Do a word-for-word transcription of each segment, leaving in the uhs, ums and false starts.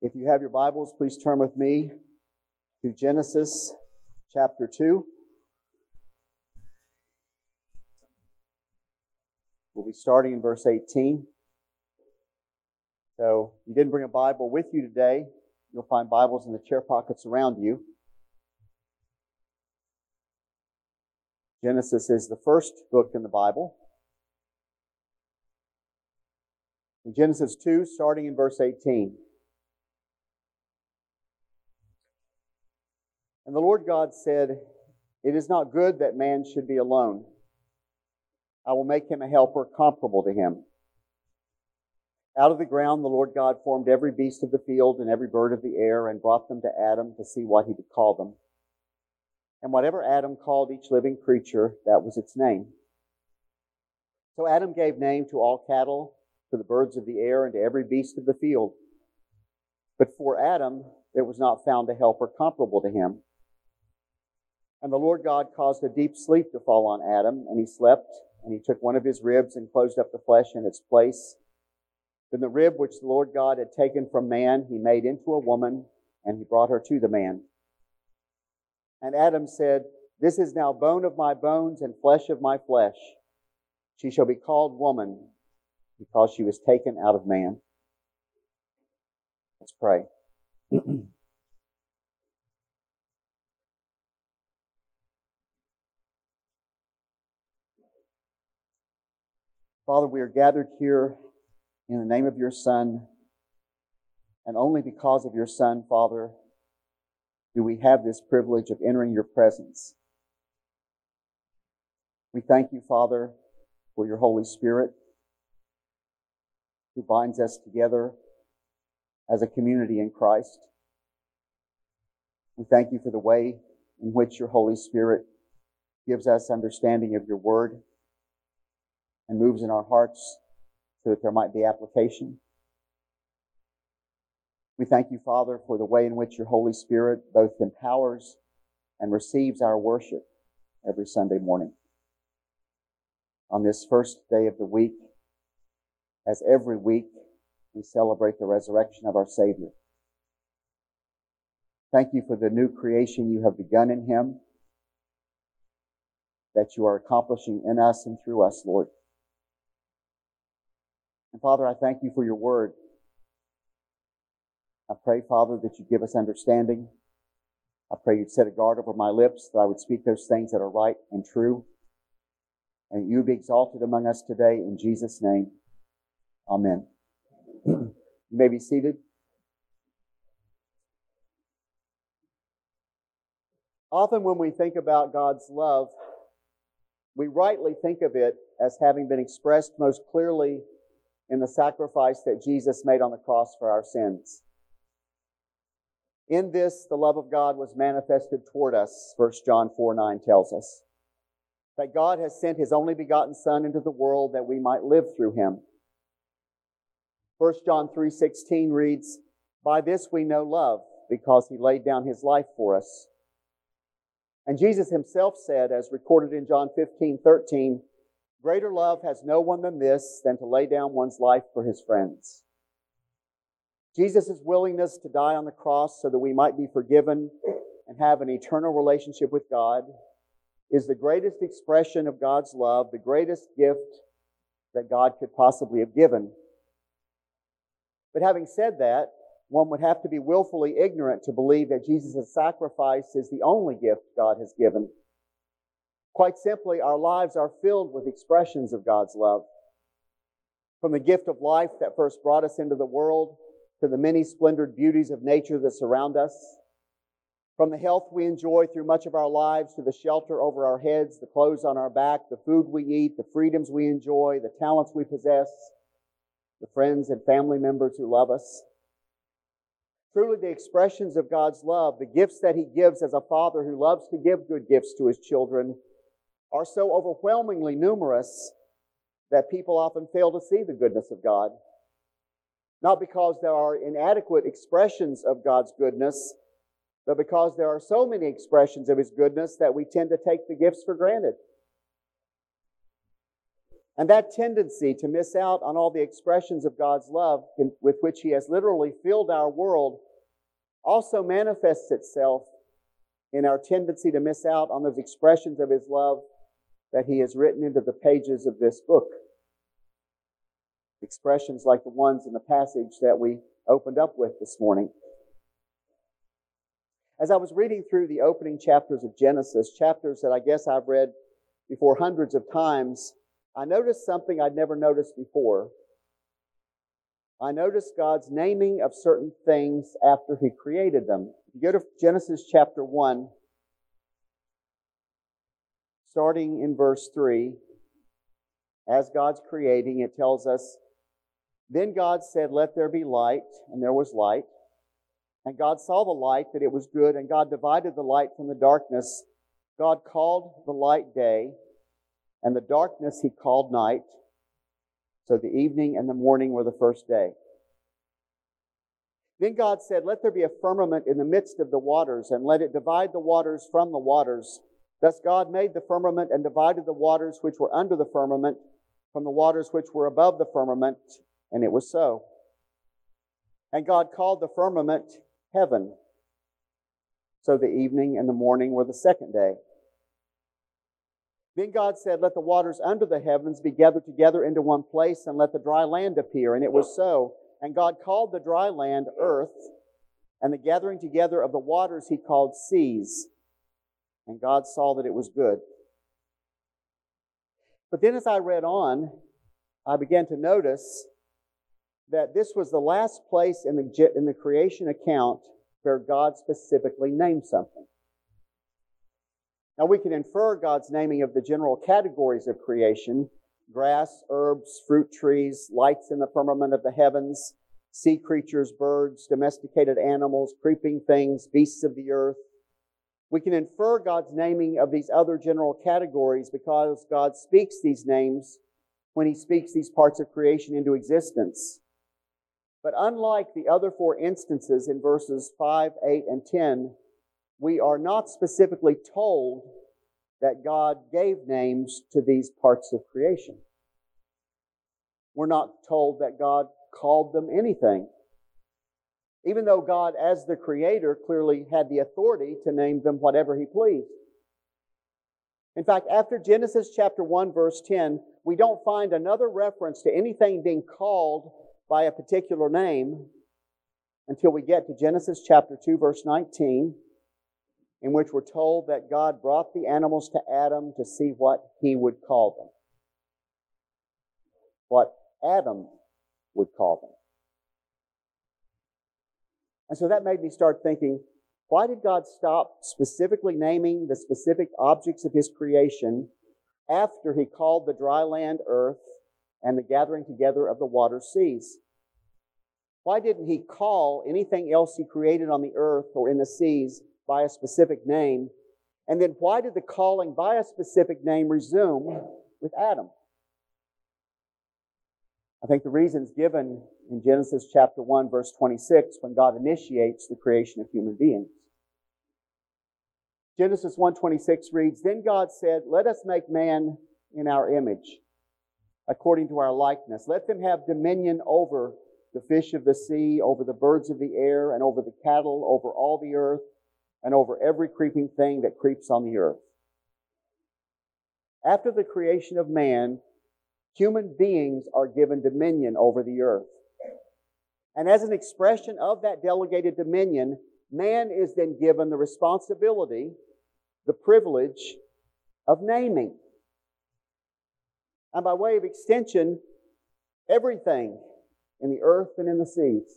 If you have your Bibles, please turn with me to Genesis chapter two. We'll be starting in verse eighteen. So, if you didn't bring a Bible with you today, you'll find Bibles in the chair pockets around you. Genesis is the first book in the Bible. In Genesis two, starting in verse eighteen. And the Lord God said, "It is not good that man should be alone. I will make him a helper comparable to him." Out of the ground the Lord God formed every beast of the field and every bird of the air and brought them to Adam to see what he would call them. And whatever Adam called each living creature, that was its name. So Adam gave name to all cattle, to the birds of the air, and to every beast of the field. But for Adam there was not found a helper comparable to him. And the Lord God caused a deep sleep to fall on Adam, and he slept, and he took one of his ribs and closed up the flesh in its place. Then the rib which the Lord God had taken from man, he made into a woman, and he brought her to the man. And Adam said, "This is now bone of my bones and flesh of my flesh. She shall be called woman, because she was taken out of man." Let's pray. Father, we are gathered here in the name of your Son, and only because of your Son, Father, do we have this privilege of entering your presence. We thank you, Father, for your Holy Spirit, who binds us together as a community in Christ. We thank you for the way in which your Holy Spirit gives us understanding of your word and moves in our hearts so that there might be application. We thank you, Father, for the way in which your Holy Spirit both empowers and receives our worship every Sunday morning. On this first day of the week, as every week, we celebrate the resurrection of our Savior. Thank you for the new creation you have begun in him, that you are accomplishing in us and through us, Lord. And Father, I thank you for your word. I pray, Father, that you give us understanding. I pray you'd set a guard over my lips, that I would speak those things that are right and true. And you be exalted among us today in Jesus' name. Amen. You may be seated. Often when we think about God's love, we rightly think of it as having been expressed most clearly in the sacrifice that Jesus made on the cross for our sins. In this, the love of God was manifested toward us, First John four nine tells us. That God has sent his only begotten Son into the world that we might live through him. First John three sixteen reads, "By this we know love, because he laid down his life for us." And Jesus himself said, as recorded in John fifteen thirteen, "Greater love has no one than this, than to lay down one's life for his friends." Jesus' willingness to die on the cross so that we might be forgiven and have an eternal relationship with God is the greatest expression of God's love, the greatest gift that God could possibly have given. But having said that, one would have to be willfully ignorant to believe that Jesus' sacrifice is the only gift God has given. Quite simply, our lives are filled with expressions of God's love. From the gift of life that first brought us into the world, to the many splendored beauties of nature that surround us, from the health we enjoy through much of our lives, to the shelter over our heads, the clothes on our back, the food we eat, the freedoms we enjoy, the talents we possess, the friends and family members who love us. Truly, the expressions of God's love, the gifts that he gives as a father who loves to give good gifts to his children, are so overwhelmingly numerous that people often fail to see the goodness of God. Not because there are inadequate expressions of God's goodness, but because there are so many expressions of his goodness that we tend to take the gifts for granted. And that tendency to miss out on all the expressions of God's love with which He has literally filled our world also manifests itself in our tendency to miss out on those expressions of His love that He has written into the pages of this book. Expressions like the ones in the passage that we opened up with this morning. As I was reading through the opening chapters of Genesis, chapters that I guess I've read before hundreds of times, I noticed something I'd never noticed before. I noticed God's naming of certain things after He created them. If you go to Genesis chapter one, starting in verse three, as God's creating, it tells us, "Then God said, 'Let there be light,' and there was light. And God saw the light, that it was good, and God divided the light from the darkness. God called the light day, and the darkness He called night. So the evening and the morning were the first day. Then God said, 'Let there be a firmament in the midst of the waters, and let it divide the waters from the waters.' Thus God made the firmament and divided the waters which were under the firmament from the waters which were above the firmament, and it was so. And God called the firmament heaven. So the evening and the morning were the second day. Then God said, 'Let the waters under the heavens be gathered together into one place, and let the dry land appear.' And it was so. And God called the dry land earth, and the gathering together of the waters He called seas. And God saw that it was good." But then as I read on, I began to notice that this was the last place in the, in the creation account where God specifically named something. Now we can infer God's naming of the general categories of creation: grass, herbs, fruit trees, lights in the firmament of the heavens, sea creatures, birds, domesticated animals, creeping things, beasts of the earth. We can infer God's naming of these other general categories because God speaks these names when He speaks these parts of creation into existence. But unlike the other four instances in verses five, eight, and ten, we are not specifically told that God gave names to these parts of creation. We're not told that God called them anything, even though God, as the Creator, clearly had the authority to name them whatever He pleased. In fact, after Genesis chapter one, verse ten, we don't find another reference to anything being called by a particular name until we get to Genesis chapter two, verse nineteen, in which we're told that God brought the animals to Adam to see what he would call them. What Adam would call them. And so that made me start thinking, why did God stop specifically naming the specific objects of His creation after He called the dry land earth and the gathering together of the water seas? Why didn't He call anything else He created on the earth or in the seas by a specific name? And then why did the calling by a specific name resume with Adam? I think the reason's given in Genesis chapter one, verse twenty-six, when God initiates the creation of human beings. Genesis one twenty-six reads, "Then God said, 'Let us make man in our image, according to our likeness. Let them have dominion over the fish of the sea, over the birds of the air, and over the cattle, over all the earth, and over every creeping thing that creeps on the earth.'" After the creation of man, human beings are given dominion over the earth. And as an expression of that delegated dominion, man is then given the responsibility, the privilege of naming. And by way of extension, everything in the earth and in the seas.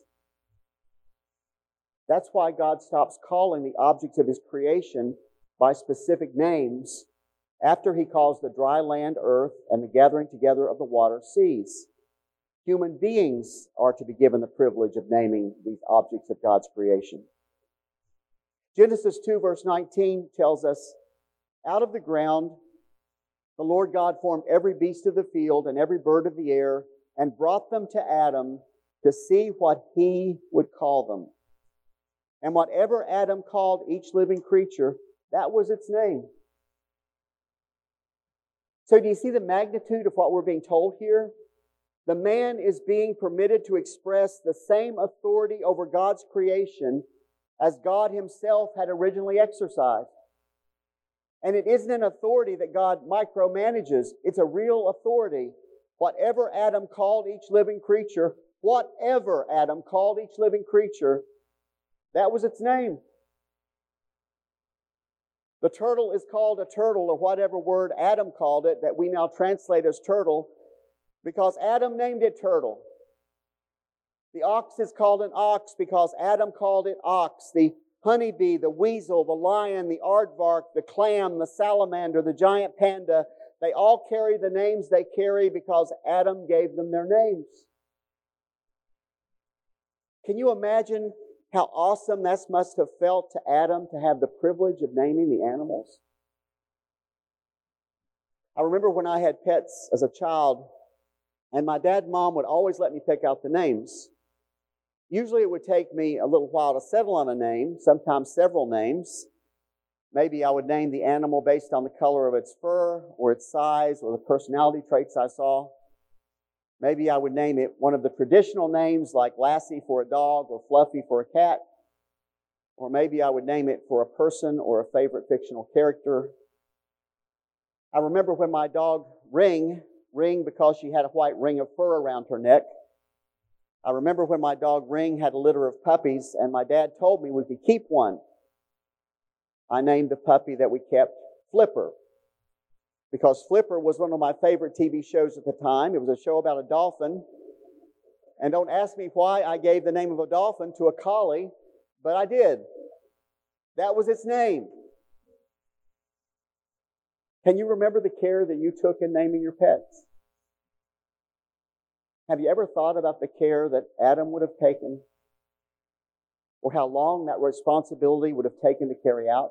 That's why God stops calling the objects of His creation by specific names after He calls the dry land earth and the gathering together of the water seas. Human beings are to be given the privilege of naming these objects of God's creation. Genesis two verse nineteen tells us, "Out of the ground the Lord God formed every beast of the field and every bird of the air and brought them to Adam to see what he would call them. And whatever Adam called each living creature, that was its name." So do you see the magnitude of what we're being told here? The man is being permitted to express the same authority over God's creation as God Himself had originally exercised. And it isn't an authority that God micromanages. It's a real authority. Whatever Adam called each living creature, whatever Adam called each living creature, that was its name. The turtle is called a turtle, or whatever word Adam called it that we now translate as turtle, because Adam named it turtle. The ox is called an ox because Adam called it ox. The honeybee, the weasel, the lion, the aardvark, the clam, the salamander, the giant panda, they all carry the names they carry because Adam gave them their names. Can you imagine how awesome that must have felt to Adam to have the privilege of naming the animals? I remember when I had pets as a child, and my dad and mom would always let me pick out the names. Usually it would take me a little while to settle on a name, sometimes several names. Maybe I would name the animal based on the color of its fur or its size or the personality traits I saw. Maybe I would name it one of the traditional names like Lassie for a dog or Fluffy for a cat. Or maybe I would name it for a person or a favorite fictional character. I remember when my dog Ring, Ring because she had a white ring of fur around her neck. I remember when my dog Ring had a litter of puppies and my dad told me we could keep one. I named the puppy that we kept Flipper, because Flipper was one of my favorite T V shows at the time. It was a show about a dolphin. And don't ask me why I gave the name of a dolphin to a collie, but I did. That was its name. Can you remember the care that you took in naming your pets? Have you ever thought about the care that Adam would have taken? Or how long that responsibility would have taken to carry out?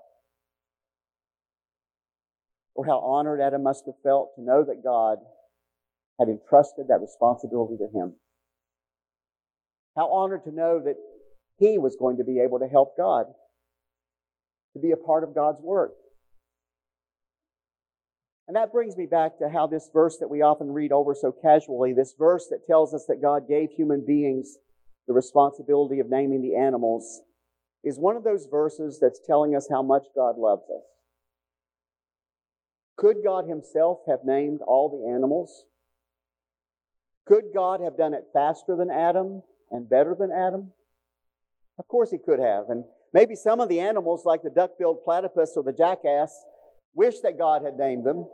Or how honored Adam must have felt to know that God had entrusted that responsibility to him? How honored to know that he was going to be able to help God, to be a part of God's work. And that brings me back to how this verse that we often read over so casually, this verse that tells us that God gave human beings the responsibility of naming the animals, is one of those verses that's telling us how much God loves us. Could God Himself have named all the animals? Could God have done it faster than Adam and better than Adam? Of course He could have. And maybe some of the animals, like the duck-billed platypus or the jackass, wish that God had named them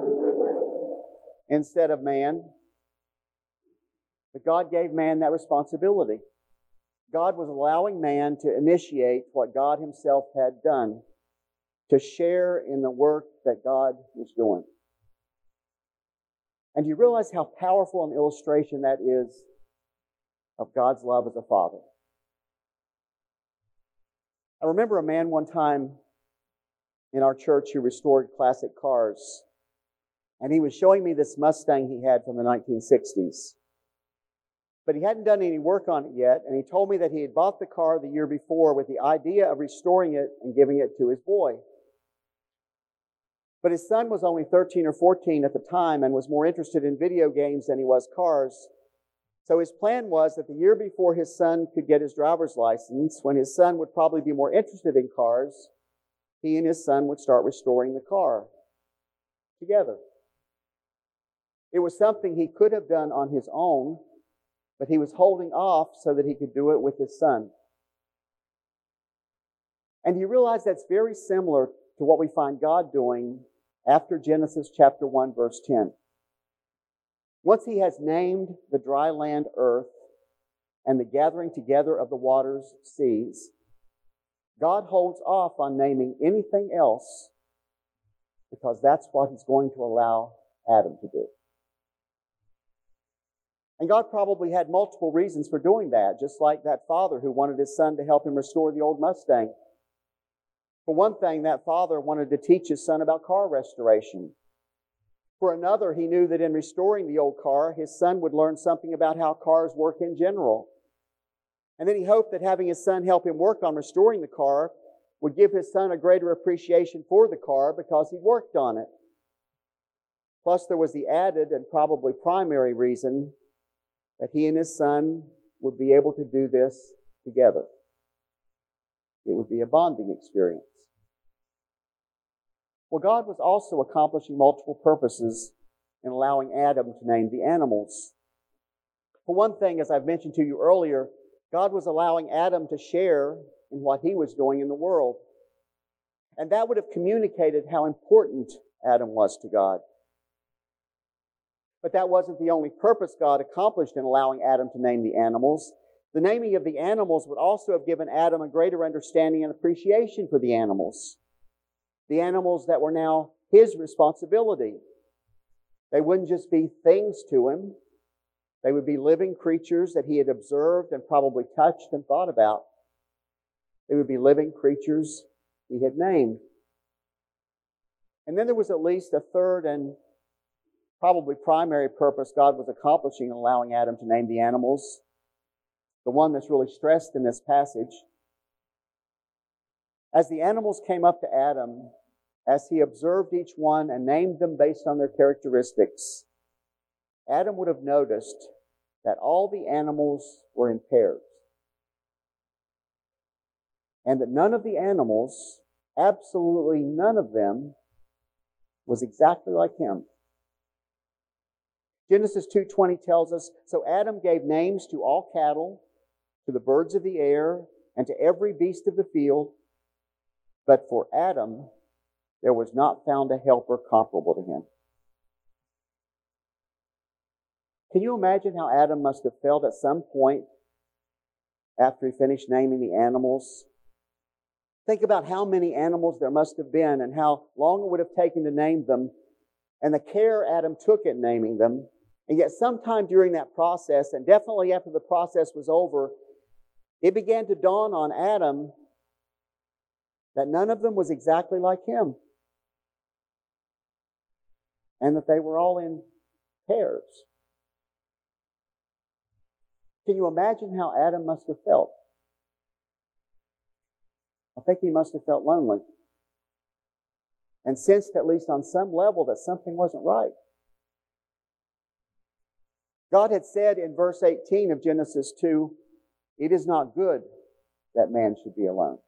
instead of man. But God gave man that responsibility. God was allowing man to initiate what God Himself had done, to share in the work that God was doing. And do you realize how powerful an illustration that is of God's love as a father? I remember a man one time in our church who restored classic cars, and he was showing me this Mustang he had from the nineteen sixties. But he hadn't done any work on it yet, and he told me that he had bought the car the year before with the idea of restoring it and giving it to his boy. But his son was only thirteen or fourteen at the time and was more interested in video games than he was cars. So his plan was that the year before his son could get his driver's license, when his son would probably be more interested in cars, he and his son would start restoring the car together. It was something he could have done on his own, but he was holding off so that he could do it with his son. And you realize that's very similar to what we find God doing after Genesis chapter one, verse ten. Once He has named the dry land earth and the gathering together of the waters seas, God holds off on naming anything else because that's what He's going to allow Adam to do. And God probably had multiple reasons for doing that, just like that father who wanted his son to help him restore the old Mustang. For one thing, that father wanted to teach his son about car restoration. For another, he knew that in restoring the old car, his son would learn something about how cars work in general. And then he hoped that having his son help him work on restoring the car would give his son a greater appreciation for the car because he worked on it. Plus, there was the added and probably primary reason that he and his son would be able to do this together. It would be a bonding experience. Well, God was also accomplishing multiple purposes in allowing Adam to name the animals. For one thing, as I've mentioned to you earlier, God was allowing Adam to share in what he was doing in the world. And that would have communicated how important Adam was to God. But that wasn't the only purpose God accomplished in allowing Adam to name the animals. The naming of the animals would also have given Adam a greater understanding and appreciation for the animals. The animals that were now his responsibility. They wouldn't just be things to him. They would be living creatures that he had observed and probably touched and thought about. They would be living creatures he had named. And then there was at least a third and probably primary purpose God was accomplishing in allowing Adam to name the animals. The one that's really stressed in this passage. As the animals came up to Adam, as he observed each one and named them based on their characteristics, Adam would have noticed that all the animals were in pairs. And that none of the animals, absolutely none of them, was exactly like him. Genesis two twenty tells us, "So Adam gave names to all cattle, to the birds of the air, and to every beast of the field. But for Adam, there was not found a helper comparable to him." Can you imagine how Adam must have felt at some point after he finished naming the animals? Think about how many animals there must have been and how long it would have taken to name them and the care Adam took in naming them. And yet sometime during that process, and definitely after the process was over, it began to dawn on Adam that none of them was exactly like him. And that they were all in pairs. Can you imagine how Adam must have felt? I think he must have felt lonely. And sensed, at least on some level, that something wasn't right. God had said in verse eighteen of Genesis two, "It is not good that man should be alone."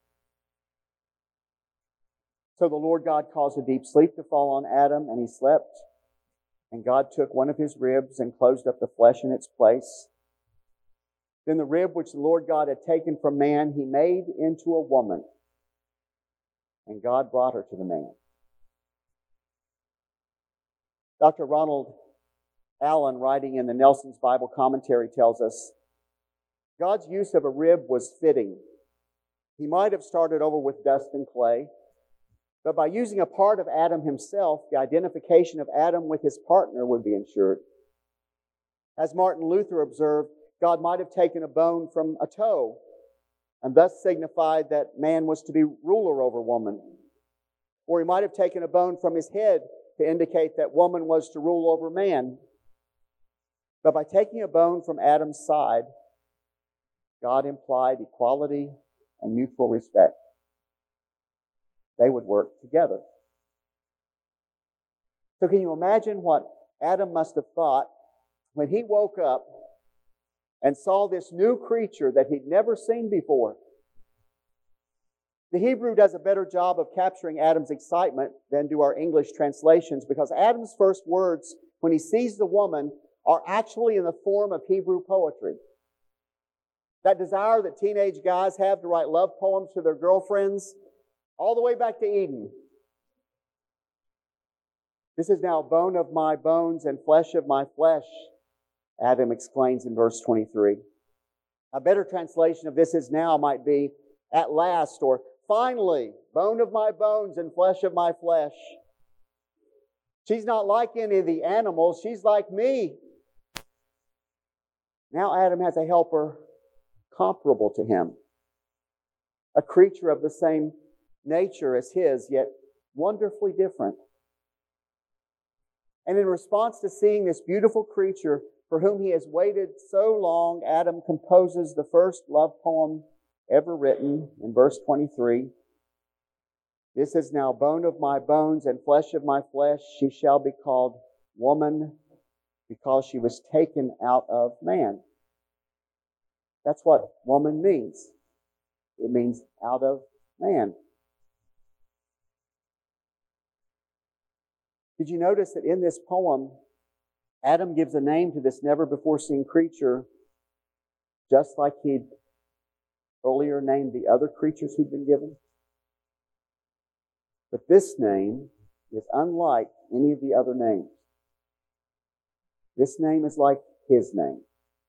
So the Lord God caused a deep sleep to fall on Adam, and he slept. And God took one of his ribs and closed up the flesh in its place. Then the rib which the Lord God had taken from man, he made into a woman. And God brought her to the man. Doctor Ronald Allen, writing in the Nelson's Bible Commentary, tells us, God's use of a rib was fitting. He might have started over with dust and clay, but by using a part of Adam himself, the identification of Adam with his partner would be ensured. As Martin Luther observed, God might have taken a bone from a toe and thus signified that man was to be ruler over woman. Or he might have taken a bone from his head to indicate that woman was to rule over man. But by taking a bone from Adam's side, God implied equality and mutual respect. They would work together. So can you imagine what Adam must have thought when he woke up and saw this new creature that he'd never seen before? The Hebrew does a better job of capturing Adam's excitement than do our English translations, because Adam's first words when he sees the woman are actually in the form of Hebrew poetry. That desire that teenage guys have to write love poems to their girlfriends, all the way back to Eden. "This is now bone of my bones and flesh of my flesh," Adam exclaims in verse twenty-three. A better translation of "this is now" might be "at last" or "finally, bone of my bones and flesh of my flesh." She's not like any of the animals. She's like me. Now Adam has a helper comparable to him. A creature of the same nature as his, yet wonderfully different. And in response to seeing this beautiful creature for whom he has waited so long, Adam composes the first love poem ever written in verse twenty-three. "This is now bone of my bones and flesh of my flesh. She shall be called woman because she was taken out of man. That's what woman means. It means out of man. Did you notice that in this poem, Adam gives a name to this never-before-seen creature, just like he'd earlier named the other creatures he'd been given? But this name is unlike any of the other names. This name is like his name.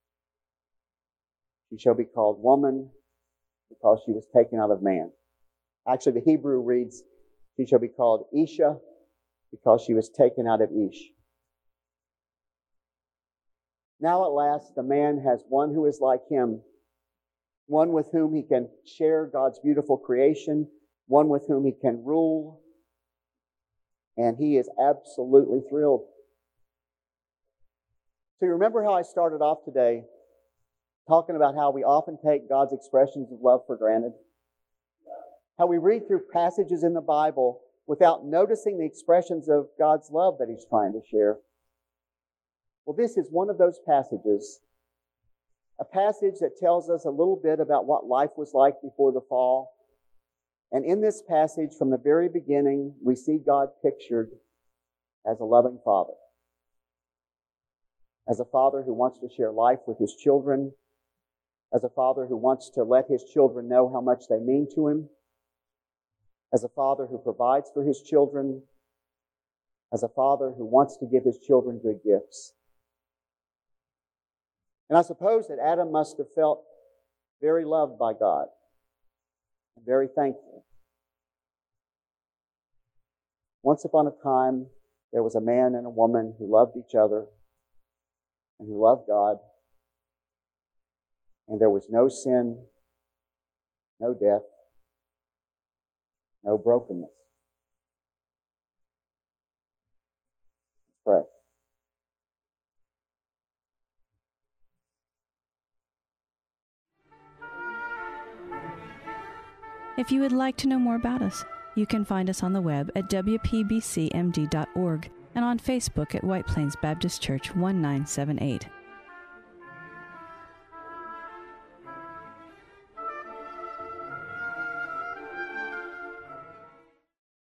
She shall be called woman because she was taken out of man. Actually, the Hebrew reads, she shall be called Isha because she was taken out of Ish. Now at last, the man has one who is like him, one with whom he can share God's beautiful creation, one with whom he can rule, and he is absolutely thrilled. So you remember how I started off today talking about how we often take God's expressions of love for granted? How we read through passages in the Bible without noticing the expressions of God's love that He's trying to share. Well, this is one of those passages, a passage that tells us a little bit about what life was like before the fall. And in this passage, from the very beginning, we see God pictured as a loving Father. As a Father who wants to share life with His children. As a Father who wants to let His children know how much they mean to Him. As a Father who provides for His children. As a Father who wants to give His children good gifts. And I suppose that Adam must have felt very loved by God and very thankful. Once upon a time, there was a man and a woman who loved each other and who loved God, and there was no sin, no death, no brokenness. Let's pray. If you would like to know more about us, you can find us on the web at w p b c m d dot org and on Facebook at White Plains Baptist Church one nine seven eight.